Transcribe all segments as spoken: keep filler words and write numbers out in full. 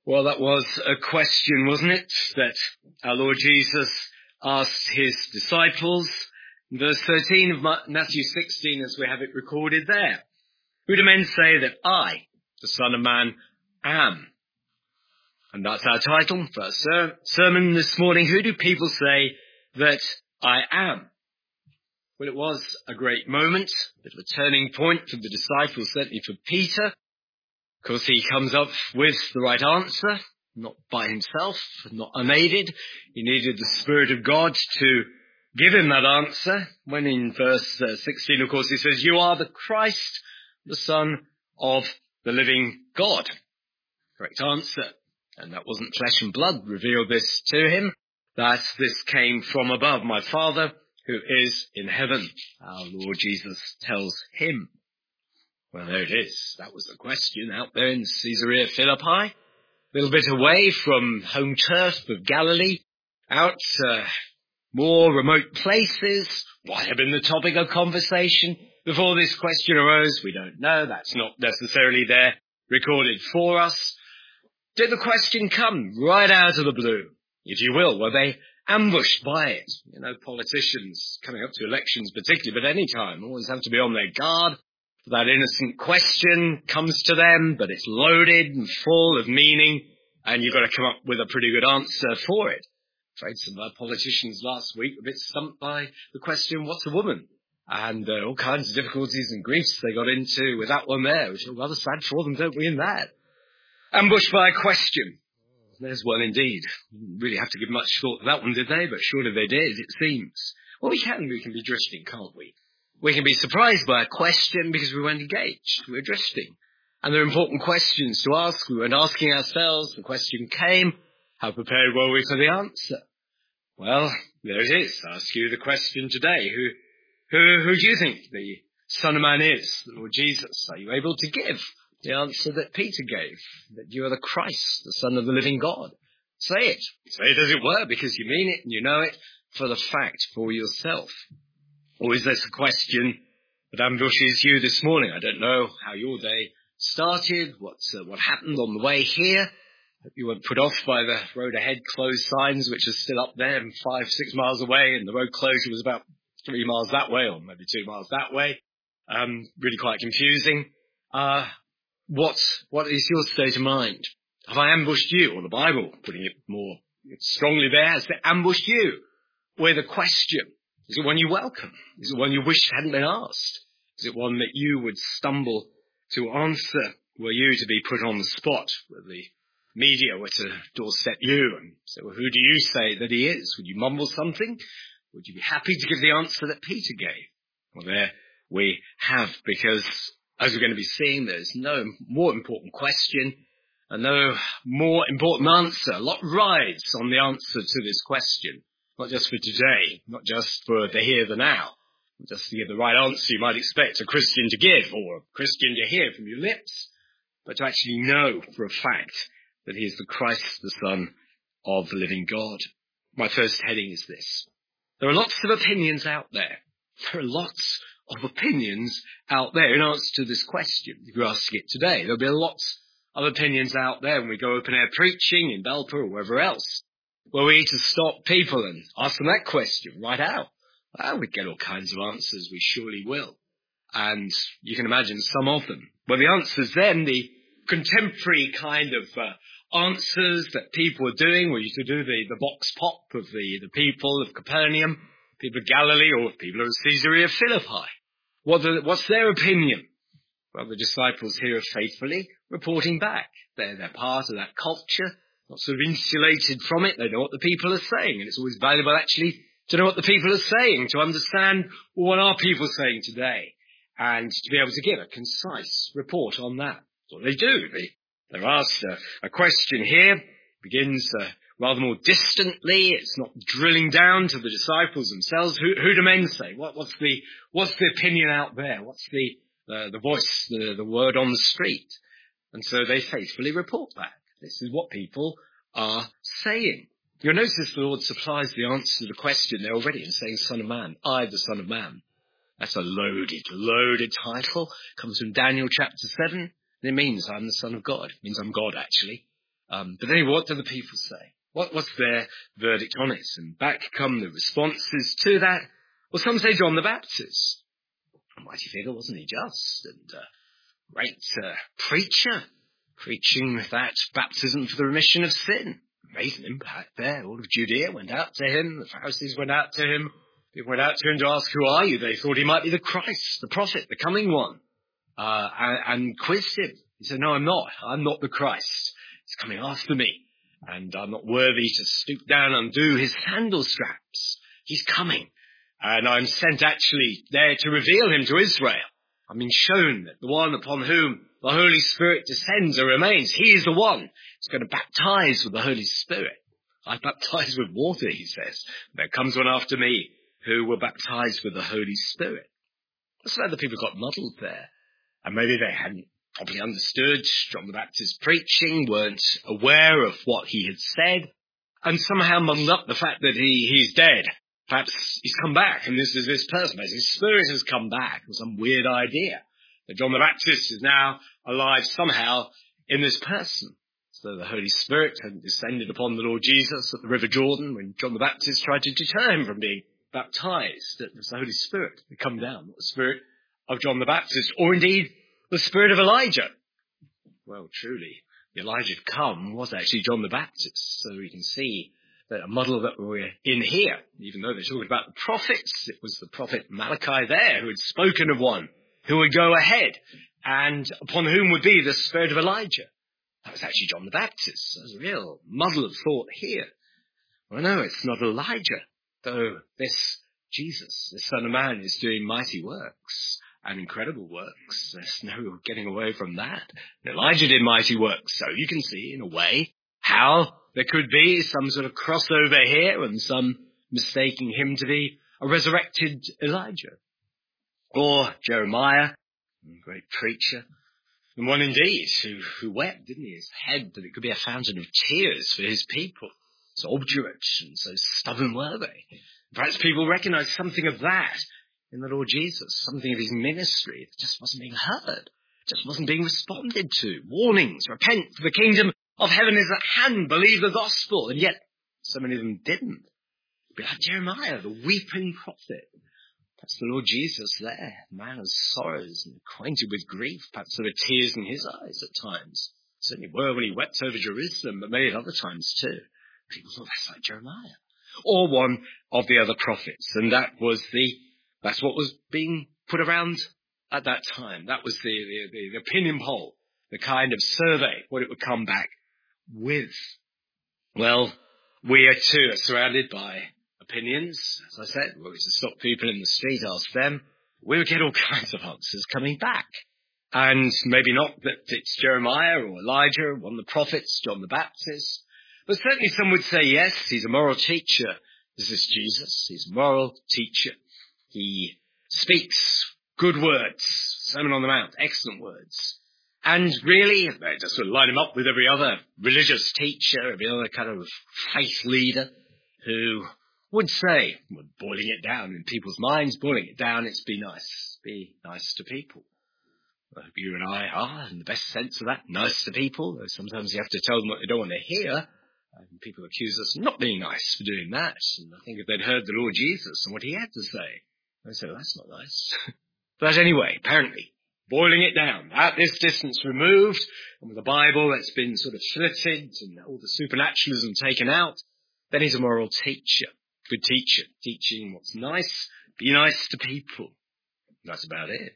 Well, that was a question, wasn't it, that our Lord Jesus asked his disciples in verse thirteen of Matthew sixteen, as we have it recorded there. Who do men say that I, the Son of Man, am? And that's our title for our ser- sermon this morning. Who do people say that I am? Well, it was a great moment, a bit of a turning point for the disciples, certainly for Peter. Of course, he comes up with the right answer, not by himself, not unaided. He needed the Spirit of God to give him that answer. When in verse uh, sixteen, of course, he says, "You are the Christ, the Son of the living God." Correct answer. And that wasn't flesh and blood revealed this to him. That this came from above. My Father who is in heaven, our Lord Jesus tells him. Well, there it is. That was the question out there in Caesarea Philippi, a little bit away from home turf of Galilee, out uh, more remote places. What had been the topic of conversation before this question arose? We don't know. That's not necessarily there recorded for us. Did the question come right out of the blue, if you will? Were they ambushed by it? You know, politicians coming up to elections particularly, but any time, always have to be on their guard. That innocent question comes to them, but it's loaded and full of meaning, and you've got to come up with a pretty good answer for it. I'm afraid some of our politicians last week were a bit stumped by the question, what's a woman? And uh, all kinds of difficulties and griefs they got into with that one there, which are rather sad for them, don't we, in that? Ambushed by a question. There's one indeed. Didn't really have to give much thought to that one, did they? But surely they did, it seems. Well, we can, we can be drifting, can't we? We can be surprised by a question because we weren't engaged. We're drifting. And there are important questions to ask. We weren't asking ourselves. The question came. How prepared were we for the answer? Well, there it is. I ask you the question today. Who, who, who do you think the Son of Man is, the Lord Jesus? Are you able to give the answer that Peter gave, that you are the Christ, the Son of the living God? Say it. Say it as it were, because you mean it and you know it for the fact for yourself. Or is this a question that ambushes you this morning? I don't know how your day started, what, uh, what happened on the way here. Hope you weren't put off by the road ahead closed signs, which are still up there and five, six miles away, and the road closure was about three miles that way, or maybe two miles that way. Um, really quite confusing. Uh, what, what is your state of mind? Have I ambushed you? Or the Bible, putting it more strongly there, has it ambushed you with a question? Is it one you welcome? Is it one you wish hadn't been asked? Is it one that you would stumble to answer were you to be put on the spot, where the media were to doorstep you and say, well, who do you say that he is? Would you mumble something? Would you be happy to give the answer that Peter gave? Well, there we have, because as we're going to be seeing, there's no more important question and no more important answer. A lot rides on the answer to this question. Not just for today, not just for the here, the now, not just to give the right answer you might expect a Christian to give or a Christian to hear from your lips, but to actually know for a fact that he is the Christ, the Son of the living God. My first heading is this. There are lots of opinions out there. There are lots of opinions out there in answer to this question. If you ask it today, there'll be lots of opinions out there when we go open air preaching in Belper or wherever else. Were we to stop people and ask them that question right out? Well, we'd get all kinds of answers, we surely will. And you can imagine some of them. Well, the answers then, the contemporary kind of uh, answers that people are doing, were you to do the, the vox pop of the, the people of Capernaum, people of Galilee, or people of Caesarea Philippi. What the, what's their opinion? Well, the disciples here are faithfully reporting back. They're, they're part of that culture. Not sort of insulated from it. They know what the people are saying. And it's always valuable, actually, to know what the people are saying, to understand well, what are people saying today, and to be able to give a concise report on that. That's what they do. They, they're asked a, a question here. Begins uh, rather more distantly. It's not drilling down to the disciples themselves. Who, who do men say? What, what's the what's the opinion out there? What's the uh, the voice, the, the word on the street? And so they faithfully report back. This is what people are saying. You'll notice the Lord supplies the answer to the question there already in saying, Son of Man, I, the Son of Man. That's a loaded, loaded title. Comes from Daniel chapter seven. And it means I'm the Son of God. It means I'm God, actually. Um, but then what do the people say? What, what's their verdict on it? And back come the responses to that. Well, some say John the Baptist. A mighty figure, wasn't he, just? And uh, great uh, preacher, preaching that baptism for the remission of sin. Made an impact there. All of Judea went out to him. The Pharisees went out to him. People went out to him to ask, who are you? They thought he might be the Christ, the prophet, the coming one. Uh, and, and quizzed him. He said, no, I'm not. I'm not the Christ. He's coming after me. And I'm not worthy to stoop down and undo his sandal straps. He's coming. And I'm sent actually there to reveal him to Israel. I've been shown that the one upon whom the Holy Spirit descends or remains, he is the one who's going to baptize with the Holy Spirit. I baptize with water, he says. There comes one after me who will baptize with the Holy Spirit. So the people got muddled there. And maybe they hadn't probably understood John the Baptist's preaching, weren't aware of what he had said, and somehow muddled up the fact that he, he's dead. Perhaps he's come back, and this is this person. His spirit has come back, or some weird idea that John the Baptist is now alive somehow in this person. So the Holy Spirit had descended upon the Lord Jesus at the River Jordan when John the Baptist tried to deter him from being baptized. It was the Holy Spirit that come down, not the spirit of John the Baptist, or indeed the spirit of Elijah. Well, truly, the Elijah had come was actually John the Baptist. So we can see that a muddle that we're in here, even though they're talking about the prophets, it was the prophet Malachi there who had spoken of one who would go ahead and upon whom would be the spirit of Elijah. That was actually John the Baptist. There's a real muddle of thought here. Well, no, it's not Elijah, though this Jesus, this Son of Man, is doing mighty works and incredible works. There's no getting away from that. And Elijah did mighty works, so you can see, in a way, how there could be some sort of crossover here and some mistaking him to be a resurrected Elijah. Or Jeremiah, a great preacher, and one indeed who, who wept, didn't he? His head, that it could be a fountain of tears for his people. So obdurate and so stubborn were they. Perhaps people recognized something of that in the Lord Jesus, something of his ministry that just wasn't being heard, just wasn't being responded to. Warnings, repent, for the kingdom of heaven is at hand, believe the gospel. And yet, so many of them didn't. Be like Jeremiah, the weeping prophet. Perhaps the Lord Jesus there, man of sorrows and acquainted with grief. Perhaps there were tears in his eyes at times. Certainly were when he wept over Jerusalem, but many at other times too. People thought, that's like Jeremiah. Or one of the other prophets. And that was the, that's what was being put around at that time. That was the, the, the, the opinion poll, the kind of survey, what it would come back with. Well, we are too are surrounded by opinions. As I said, we used to stop people in the street, ask them. We would get all kinds of answers coming back. And maybe not that it's Jeremiah or Elijah, one of the prophets, John the Baptist. But certainly some would say, yes, he's a moral teacher. This is Jesus. He's a moral teacher. He speaks good words. Sermon on the Mount, excellent words. And really, they just sort of line him up with every other religious teacher, every other kind of faith leader who would say, well, boiling it down in people's minds, boiling it down, it's be nice. Be nice to people. I hope you and I are, in the best sense of that, nice to people. Though sometimes you have to tell them what they don't want to hear. And people accuse us of not being nice for doing that. And I think if they'd heard the Lord Jesus and what he had to say, they'd say, well, that's not nice. But anyway, apparently, boiling it down, at this distance removed, and with the Bible that's been sort of flitted and all the supernaturalism taken out, then he's a moral teacher, good teacher, teaching what's nice, be nice to people. That's about it.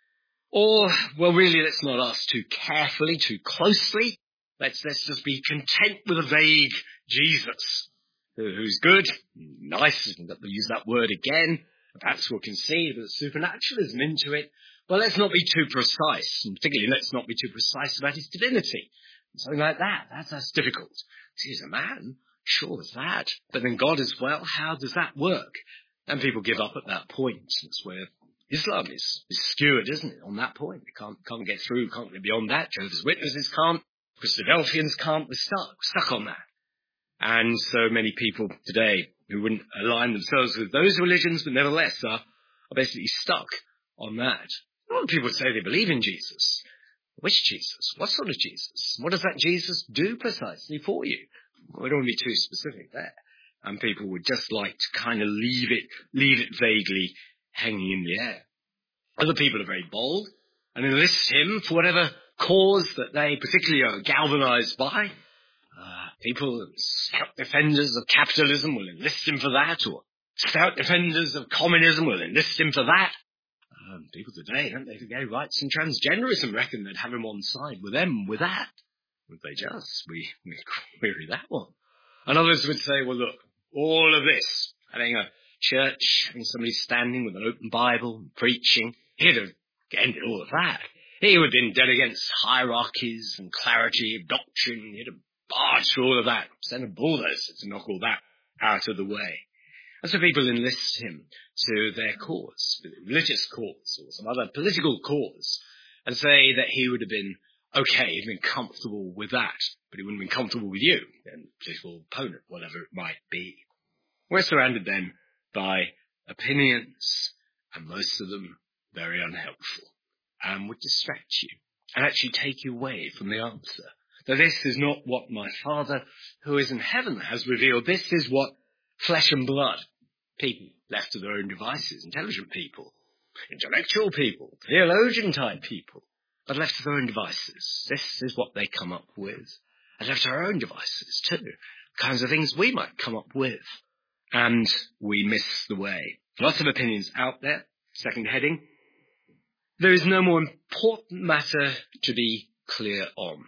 Or, well, really, let's not ask too carefully, too closely. Let's, let's just be content with a vague Jesus, who, who's good, nice, and we'll use that word again. Perhaps we'll conceive there's supernaturalism into it. Well, let's not be too precise, and particularly let's not be too precise about his divinity. Something like that, that's, that's difficult. He's a man, sure as that. But then God as well, how does that work? And people give up at that point. That's where Islam is, is skewered, isn't it, on that point? They can't, can't get through, can't get beyond that. Jehovah's Witnesses can't. Christadelphians can't. We're stuck, we're stuck on that. And so many people today who wouldn't align themselves with those religions, but nevertheless are, are basically stuck on that. A lot of people say they believe in Jesus, Which Jesus? What sort of Jesus? What does that Jesus do precisely for you? We don't want to be too specific there. And people would just like to kind of leave it, leave it vaguely hanging in the air. Other people are very bold and enlist him for whatever cause that they particularly are galvanized by. Uh, people, stout defenders of capitalism will enlist him for that, or stout defenders of communism will enlist him for that. Um, people today, don't they, for gay rights and transgenderism, reckon they'd have him on side with them with that. Would they just? We, we query that one. And others would say, well, look, all of this, having a church, having somebody standing with an open Bible and preaching, he'd have ended all of that. He would have been dead against hierarchies and clarity of doctrine. He'd have barged through all of that, sent a bulldozer to knock all that out of the way. And so people enlist him to their cause, religious cause or some other political cause, and say that he would have been okay, he'd been comfortable with that, but he wouldn't have been comfortable with you, then political opponent, whatever it might be. We're surrounded then by opinions, and most of them very unhelpful, and would distract you, and actually take you away from the answer. That this is not what my Father who is in heaven has revealed. This is what flesh and blood, people left to their own devices, intelligent people, intellectual people, theologian-type people, but left to their own devices. This is what they come up with. And left to our own devices too. Kinds of things we might come up with. And we miss the way. Lots of opinions out there. Second heading. There is no more important matter to be clear on.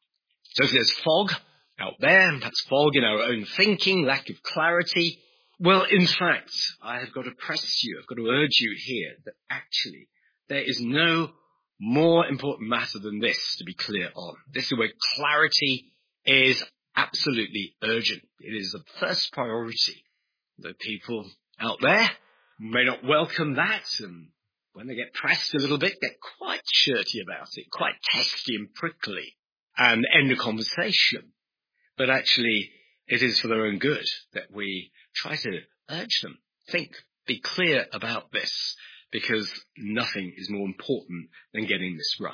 So if there's fog out there, and perhaps fog in our own thinking, lack of clarity, well, in fact, I have got to press you, I've got to urge you here that actually there is no more important matter than this to be clear on. This is where clarity is absolutely urgent. It is the first priority. The people out there may not welcome that, and when they get pressed a little bit, get quite shirty about it, quite testy and prickly, and end the conversation. But actually, it is for their own good that we try to urge them. Think, be clear about this, because nothing is more important than getting this right.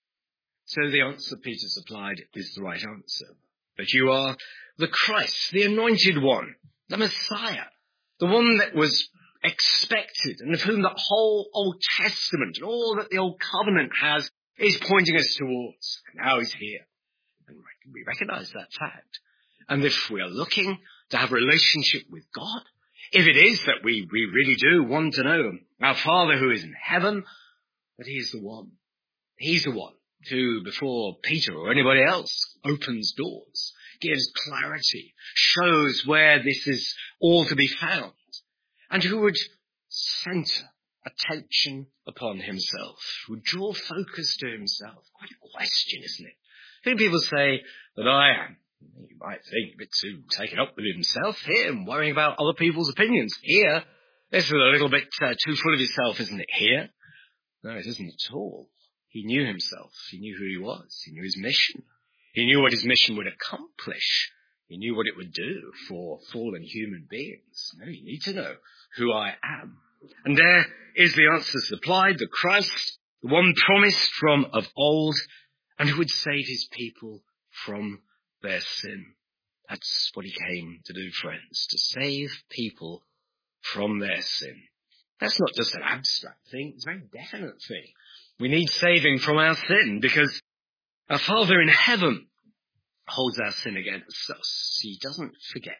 So the answer Peter supplied is the right answer. That you are the Christ, the anointed one, the Messiah, the one that was expected, and of whom the whole Old Testament and all that the Old Covenant has is pointing us towards. And now he's here. And we recognize that fact. And if we are looking to have a relationship with God, if it is that we, we really do want to know our Father who is in heaven, that he is the one. He's the one who, before Peter or anybody else, opens doors, gives clarity, shows where this is all to be found, and who would center attention upon himself, would draw focus to himself. Quite a question, isn't it? Many people say that I am, you might think, a bit too taken up with himself here and worrying about other people's opinions. Here, this is a little bit uh, too full of himself, isn't it? Here? No, it isn't at all. He knew himself. He knew who he was. He knew his mission. He knew what his mission would accomplish. He knew what it would do for fallen human beings. No, you need to know who I am. And there is the answer supplied, the Christ, the one promised from of old, and who would save his people from their sin. That's what he came to do, friends, to save people from their sin. That's not just an abstract thing, it's a very definite thing. We need saving from our sin because our Father in heaven holds our sin against us. He doesn't forget.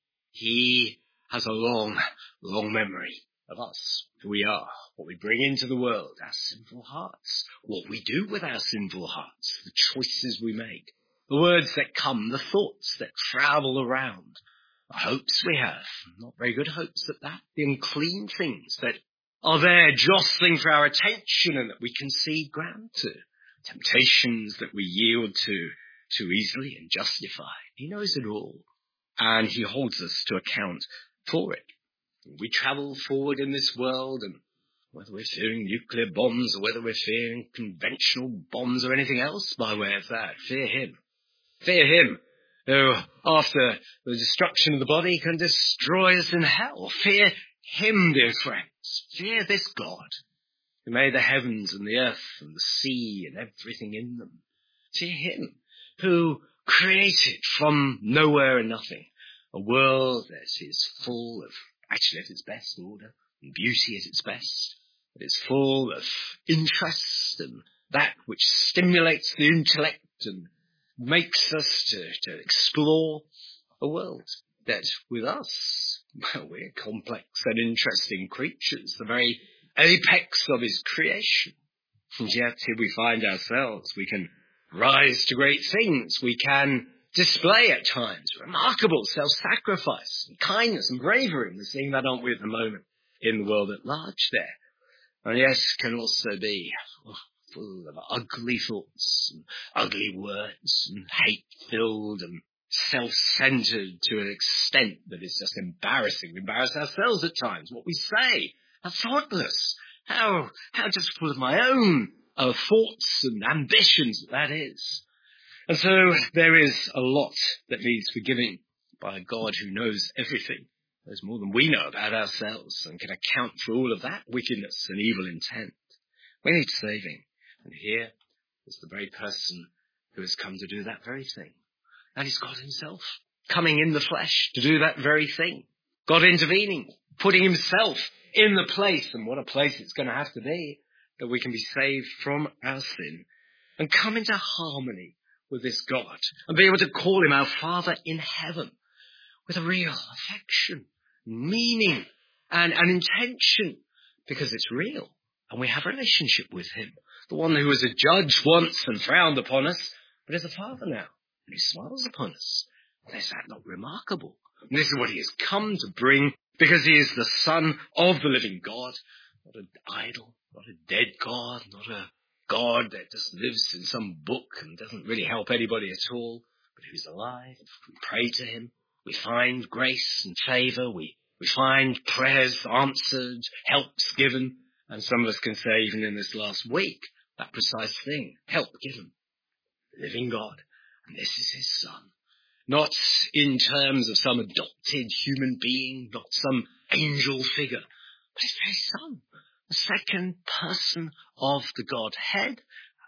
He has a long, long memory of us, who we are, what we bring into the world, our sinful hearts, what we do with our sinful hearts, the choices we make, the words that come, the thoughts that travel around, the hopes we have, not very good hopes at that, the unclean things that are there jostling for our attention and that we concede ground to, temptations that we yield to too easily and justify. He knows it all, and he holds us to account for it. We travel forward in this world, and whether we're fearing nuclear bombs or whether we're fearing conventional bombs or anything else by way of that, fear him. Fear him, who after the destruction of the body can destroy us in hell. Fear him, dear friends. Fear this God, who made the heavens and the earth and the sea and everything in them. To him who created from nowhere and nothing a world that is full of, actually at its best, order and beauty at its best. It is full of interest and that which stimulates the intellect and makes us to, to explore a world that with us, well, we're complex and interesting creatures, the very apex of his creation. And yet here we find ourselves. We can rise to great things. We can display at times remarkable self-sacrifice and kindness and bravery. We're seeing that, aren't we, at the moment in the world at large there. And yes, can also be oh, full of ugly thoughts and ugly words and hate-filled and self-centered to an extent that is just embarrassing. We embarrass ourselves at times. What we say, how thoughtless, how how just full of my own uh, thoughts and ambitions that is. And so there is a lot that needs forgiving by a God who knows everything. There's more than we know about ourselves and can account for all of that wickedness and evil intent. We need saving. And here is the very person who has come to do that very thing. That is God himself, coming in the flesh to do that very thing. God intervening, putting himself in the place, and what a place it's going to have to be, that we can be saved from our sin and come into harmony with this God and be able to call him our Father in heaven with a real affection, meaning and an intention, because it's real and we have a relationship with him. The one who was a judge once and frowned upon us, but is a Father now. And he smiles upon us. And is that not remarkable? And this is what he has come to bring, because he is the Son of the living God, not an idol, not a dead God, not a God that just lives in some book and doesn't really help anybody at all, but who's alive. We pray to him. We find grace and favour. We, we find prayers answered, helps given. And some of us can say, even in this last week, that precise thing, help given. The living God. And this is his Son. Not in terms of some adopted human being, not some angel figure, but his very Son, the second person of the Godhead,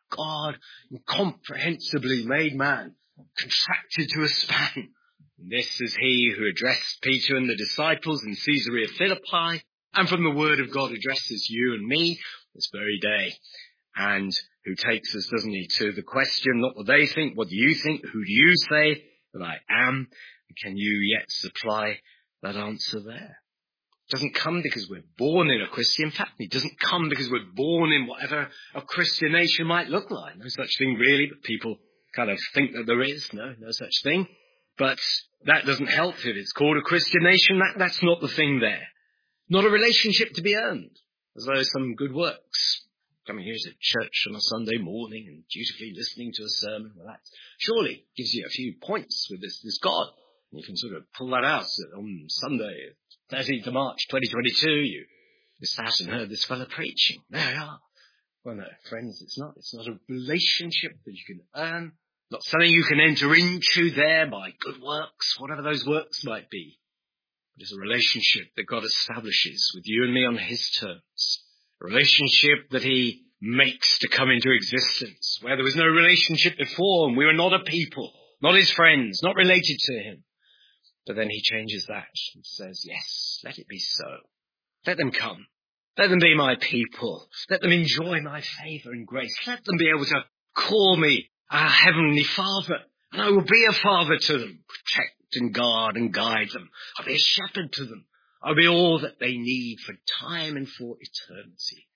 God incomprehensibly made man, contracted to a span. And this is he who addressed Peter and the disciples in Caesarea Philippi, and from the word of God addresses you and me this very day. And who takes us, doesn't he, to the question, not what they think, what do you think, who do you say that I am? Can you yet supply that answer there? It doesn't come because we're born in a Christian family. It doesn't come because we're born in whatever a Christian nation might look like. No such thing really, but people kind of think that there is. No, no such thing. But that doesn't help. If it's called a Christian nation, that, that's not the thing there. Not a relationship to be earned, as though some good works. Coming here to church on a Sunday morning and dutifully listening to a sermon, well, that surely gives you a few points with this, this God. And you can sort of pull that out on Sunday, thirteenth of March, twenty twenty-two, you, you sat and heard this fellow preaching. There you are. Well, no, friends, it's not. It's not a relationship that you can earn, not something you can enter into there by good works, whatever those works might be. But it's a relationship that God establishes with you and me on his terms. A relationship that he makes to come into existence, where there was no relationship before and we were not a people, not his friends, not related to him. But then he changes that and says, yes, let it be so. Let them come. Let them be my people. Let them enjoy my favour and grace. Let them be able to call me our heavenly Father. And I will be a father to them, protect and guard and guide them. I'll be a shepherd to them. I'll be all that they need for time and for eternity.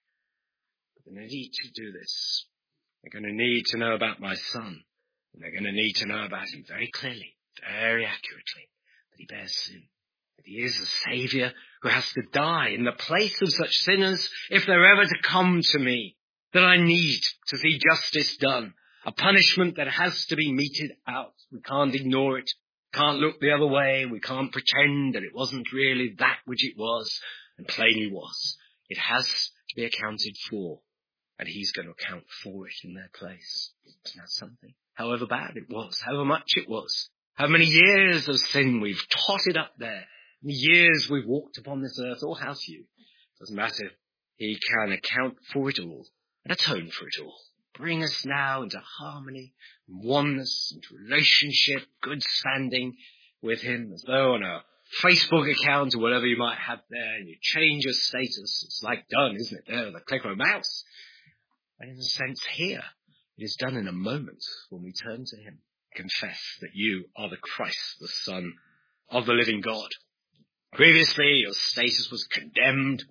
But they're going to need to do this. They're going to need to know about my Son. And they're going to need to know about him very clearly, very accurately, that he bears sin, that he is a Saviour who has to die in the place of such sinners if they're ever to come to me, that I need to see justice done, a punishment that has to be meted out. We can't ignore it. Can't look the other way. We can't pretend that it wasn't really that which it was, and plainly was. It has to be accounted for, and he's going to account for it in their place. Isn't that something? However bad it was, however much it was, how many years of sin we've totted up there, how many years we've walked upon this earth, or how few, doesn't matter. He can account for it all and atone for it all. Bring us now into harmony, oneness, into relationship, good standing with him, as though on a Facebook account or whatever you might have there, and you change your status. It's like done, isn't it? There with a click of a mouse. And in a sense here, it is done in a moment when we turn to him, confess that you are the Christ, the Son of the living God. Previously, your status was condemned.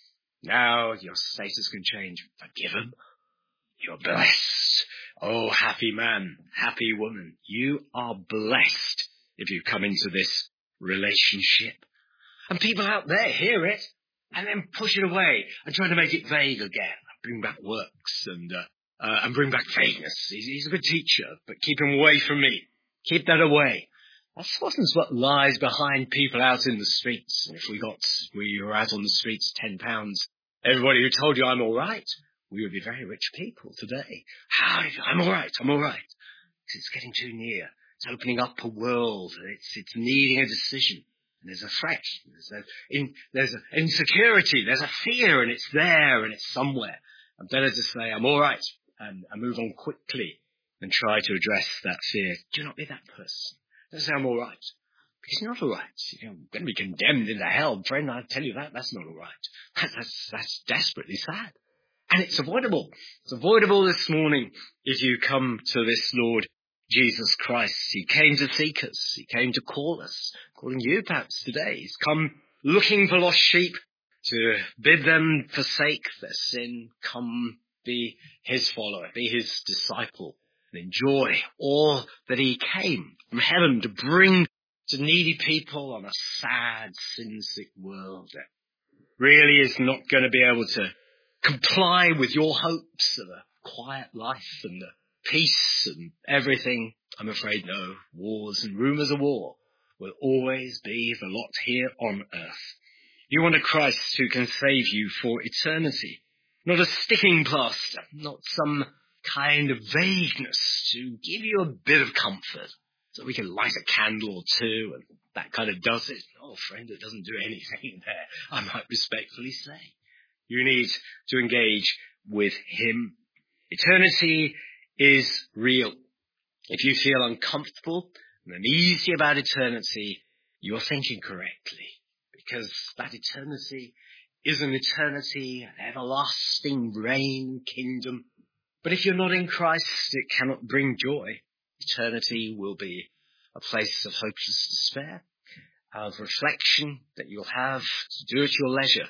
Now your status can change. Forgiven. You're blessed. Oh, happy man, happy woman. You are blessed if you come into this relationship. And people out there hear it and then push it away and try to make it vague again. Bring back works and uh, uh, and bring back vagueness. He's, he's a good teacher, but keep him away from me. Keep that away. That's what lies behind people out in the streets. And if we got, we were out on the streets, ten pounds, everybody who told you I'm all right, we would be very rich people today. How? I'm all right. I'm all right. Because it's getting too near. It's opening up a world. It's it's needing a decision. And there's a threat. There's a in, there's an insecurity. There's a fear, and it's there, and it's somewhere. And better to say I'm all right and, and move on quickly than try to address that fear. Do not be that person. Don't say I'm all right. Because you're not all right. You're going to be condemned into hell. Friend, I tell you that, that's not all right. That, that's, that's desperately sad. And it's avoidable. It's avoidable this morning if you come to this Lord Jesus Christ. He came to seek us. He came to call us. Calling you perhaps today. He's come looking for lost sheep to bid them forsake their sin. Come be his follower. Be his disciple. And enjoy all that he came from heaven to bring to needy people on a sad, sin-sick world that really is not going to be able to comply with your hopes of a quiet life and the peace and everything. I'm afraid no. Wars and rumours of war will always be the lot here on earth. You want a Christ who can save you for eternity, not a sticking plaster, not some kind of vagueness to give you a bit of comfort so we can light a candle or two and that kind of does it. Oh, friend, it doesn't do anything there, I might respectfully say. You need to engage with him. Eternity is real. If you feel uncomfortable and uneasy about eternity, you're thinking correctly. Because that eternity is an eternity, an everlasting reign, kingdom. But if you're not in Christ, it cannot bring joy. Eternity will be a place of hopeless despair, of reflection that you'll have to do at your leisure.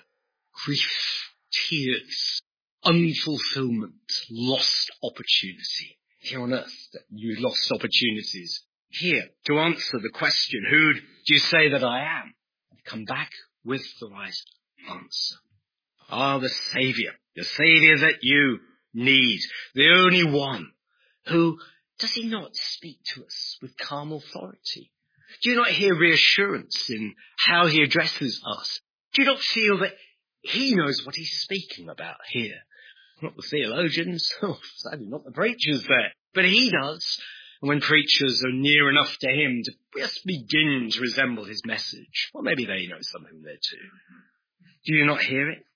Grief, tears, unfulfillment, lost opportunity. Here on earth, that you lost opportunities. Here, to answer the question, who do you say that I am? Come back with the right answer. Ah, the Saviour, the Saviour that you need, the only one who, does he not speak to us with calm authority? Do you not hear reassurance in how he addresses us? Do you not feel that he knows what he's speaking about here? Not the theologians, oh, sadly not the preachers there, but he does. And when preachers are near enough to him to just begin to resemble his message, or maybe they know something there too. Do you not hear it?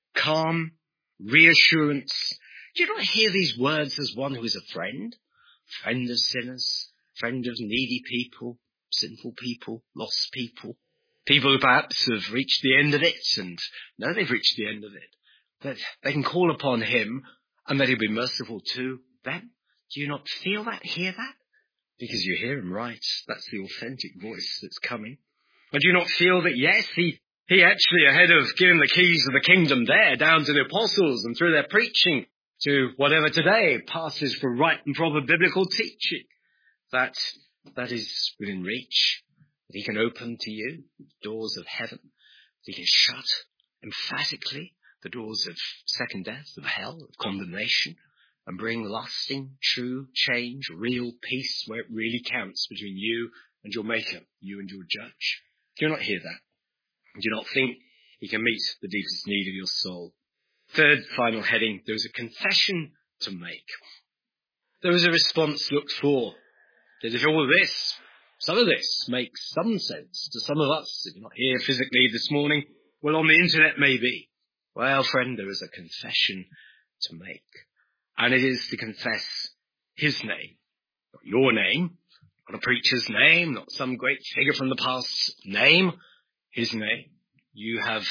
Calm, reassurance. Do you not hear these words as one who is a friend? Friend of sinners, friend of needy people, sinful people, lost people. People who perhaps have reached the end of it and know they've reached the end of it. That they can call upon him and that he'll be merciful to them. Do you not feel that, hear that? Because you hear him right. That's the authentic voice that's coming. And do you not feel that, yes, he, he actually, ahead of giving the keys of the kingdom there, down to the apostles and through their preaching, to whatever today passes for right and proper biblical teaching, that that is within reach, that he can open to you the doors of heaven, that he can shut emphatically the doors of second death, of hell, of condemnation, and bring lasting, true change, real peace where it really counts between you and your Maker, you and your Judge. Do you not hear that? Do you not think he can meet the deepest need of your soul? Third, final heading, there is a confession to make. There is a response looked for. That if all of this, some of this makes some sense to some of us, if you're not here physically this morning, well, on the internet maybe. Well, friend, there is a confession to make. And it is to confess his name. Not your name, not a preacher's name, not some great figure from the past's name. His name. You have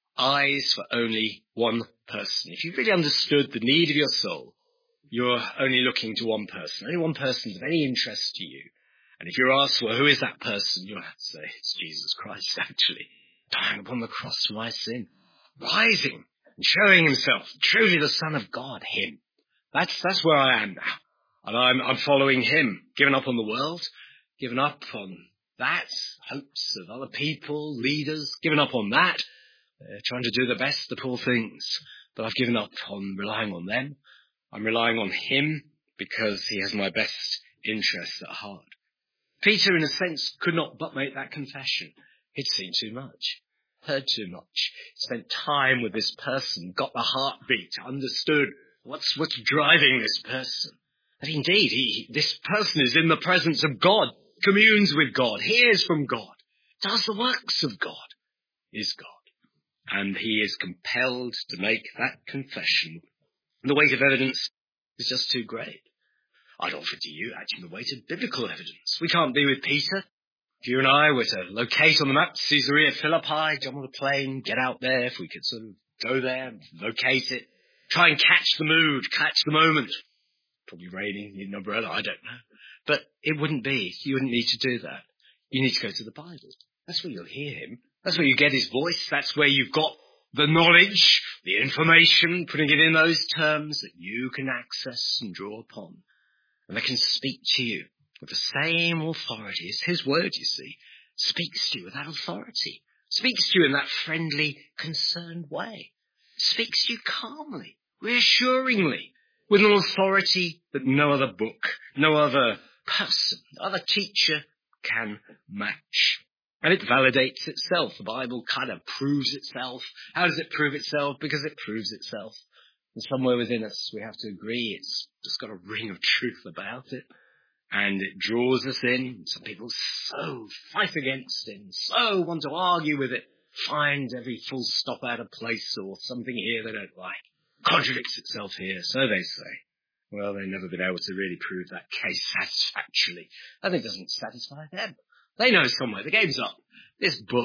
eyes for only one person. If you really understood the need of your soul, you're only looking to one person. Only one person is of any interest to you. And if you're asked, well, who is that person? You'll have to say, it's Jesus Christ, actually, dying upon the cross for my sin, rising and showing himself, truly the Son of God, him. That's, that's where I am now. And I'm, I'm following him, given up on the world, given up on that, hopes of other people, leaders, given up on that, uh, trying to do the best of all things. But I've given up on relying on them. I'm relying on him because he has my best interests at heart. Peter, in a sense, could not but make that confession. He'd seen too much, heard too much, spent time with this person, got the heartbeat, understood what's, what's driving this person. That indeed, he, this person is in the presence of God, communes with God, hears from God, does the works of God, is God. And he is compelled to make that confession. The weight of evidence is just too great. I'd offer to you actually the weight of biblical evidence. We can't be with Peter. If you and I were to locate on the map Caesarea Philippi, jump on a plane, get out there, if we could sort of go there, locate it, try and catch the mood, catch the moment. Probably raining, need an umbrella, I don't know. But it wouldn't be. You wouldn't need to do that. You need to go to the Bible. That's where you'll hear him. That's where you get his voice. That's where you've got the knowledge, the information, putting it in those terms that you can access and draw upon. And they can speak to you with the same authority. It's his word, you see. Speaks to you with that authority. Speaks to you in that friendly, concerned way. Speaks to you calmly, reassuringly, with an authority that no other book, no other person, no other teacher can match. And it validates itself. The Bible kind of proves itself. How does it prove itself? Because it proves itself. And somewhere within us, we have to agree it's just got a ring of truth about it. And it draws us in. Some people so fight against it, so want to argue with it, find every full stop out of place or something here they don't like. Contradicts itself here, so they say. Well, they've never been able to really prove that case satisfactorily. And it doesn't satisfy them. They know somewhere the game's up. This book,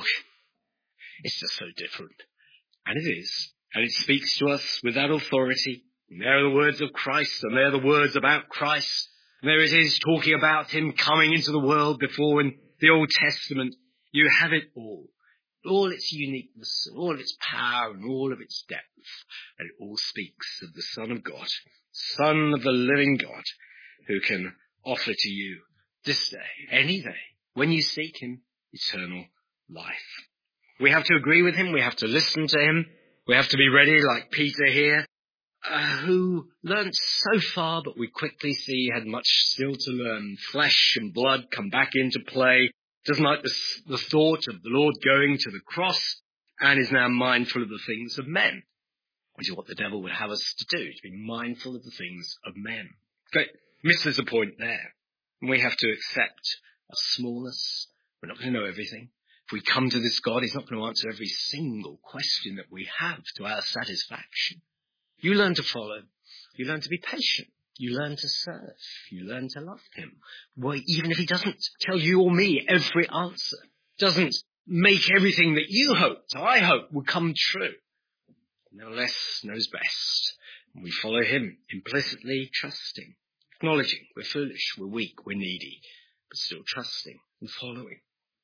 it's just so different. And it is. And it speaks to us with that authority. And there are the words of Christ, and there are the words about Christ. And there it is talking about him coming into the world before in the Old Testament. You have it all. All its uniqueness, all its power, and all of its depth. And it all speaks of the Son of God, Son of the living God, who can offer to you this day, any day, when you seek him, eternal life. We have to agree with him. We have to listen to him. We have to be ready, like Peter here, uh, who learnt so far, but we quickly see had much still to learn. Flesh and blood come back into play. Doesn't like the, the thought of the Lord going to the cross, and is now mindful of the things of men, which is what the devil would have us to do, to be mindful of the things of men. But misses the point there. And we have to accept our smallness. We're not going to know everything. If we come to this God, he's not going to answer every single question that we have to our satisfaction. You learn to follow. You learn to be patient. You learn to serve. You learn to love him. Well, even if he doesn't tell you or me every answer, doesn't make everything that you hoped, I hope, will come true. Nevertheless, knows best. And we follow him, implicitly trusting, acknowledging we're foolish, we're weak, we're needy, but still trusting and following.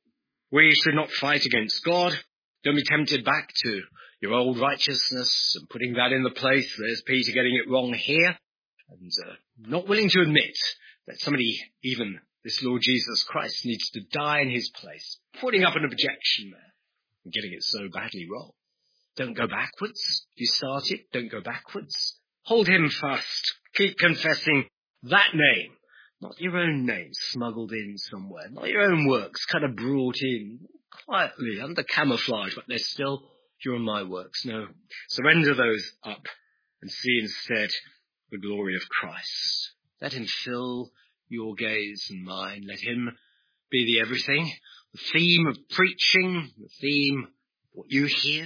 We should not fight against God. Don't be tempted back to your old righteousness and putting that in the place. There's Peter getting it wrong here. And uh, not willing to admit that somebody, even this Lord Jesus Christ, needs to die in his place. Putting up an objection there and getting it so badly wrong. Don't go backwards. You start it, don't go backwards. Hold him fast. Keep confessing that name. Not your own name smuggled in somewhere. Not your own works kind of brought in quietly under camouflage, but they're still your and my works. No. Surrender those up and see instead the glory of Christ. Let him fill your gaze and mine. Let him be the everything. The theme of preaching, the theme of what you hear,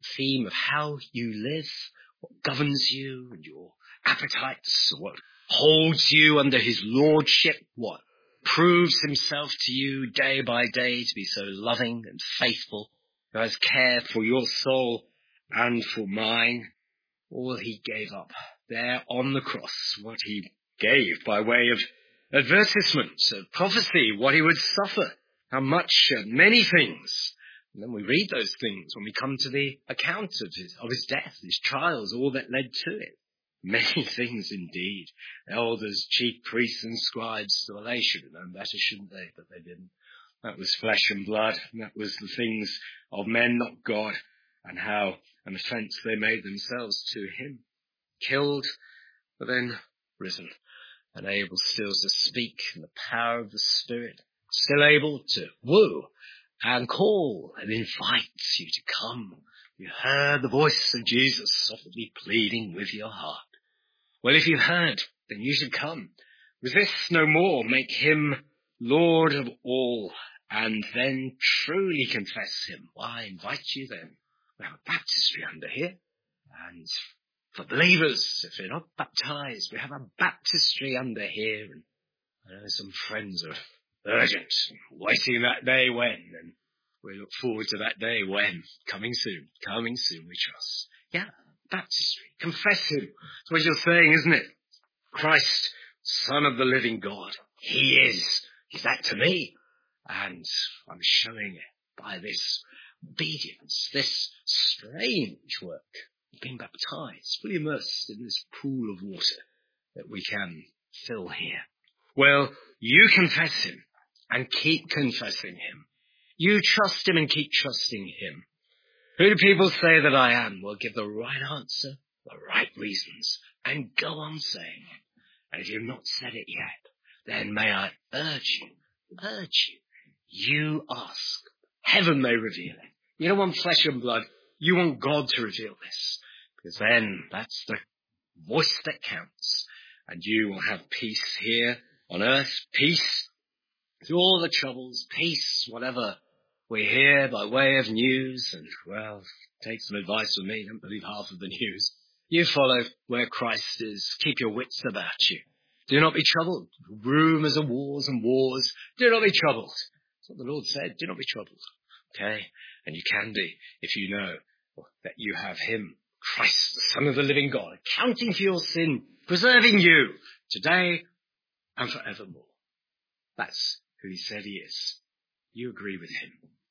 theme of how you live, what governs you and your appetites, what holds you under his lordship, what proves himself to you day by day to be so loving and faithful, who has care for your soul and for mine. All he gave up there on the cross, what he gave by way of advertisement, of prophecy, what he would suffer, how much, uh, many things. And then we read those things when we come to the account of his, of his death, his trials, all that led to it. Many things indeed. Elders, chief priests and scribes, well, they should have known better, shouldn't they? But they didn't. That was flesh and blood. And that was the things of men, not God. And how an offence they made themselves to him. Killed, but then risen. And able still to speak in the power of the Spirit. Still able to woo and call and invite you to come. You heard the voice of Jesus softly pleading with your heart. Well, if you heard, then you should come. Resist no more. Make him Lord of all, and then truly confess him. Why, I invite you then. We have a baptistry under here. And for believers, if you're not baptized, we have a baptistry under here. And I know some friends are urgent, waiting that day when, and we look forward to that day when, coming soon, coming soon, we trust. Yeah, baptistry, confess him. That's what you're saying, isn't it? Christ, Son of the living God, he is. He's that to me. And I'm showing it by this obedience, this strange work, being baptized, fully immersed in this pool of water that we can fill here. Well, you confess him and keep confessing him. You trust him and keep trusting him. Who do people say that I am? Well, give the right answer, the right reasons, and go on saying it. And if you've not said it yet, then may I urge you, urge you, you ask. Heaven may reveal it. You don't want flesh and blood. You want God to reveal this. Because then that's the voice that counts. And you will have peace here on earth, peace through all the troubles, peace, whatever we hear by way of news. And, well, take some advice from me. Don't believe half of the news. You follow where Christ is. Keep your wits about you. Do not be troubled. Rumours of wars and wars. Do not be troubled. That's what the Lord said. Do not be troubled. Okay? And you can be if you know that you have him, Christ, the Son of the living God, accounting for your sin, preserving you today and forevermore. That's who he said he is. You agree with him.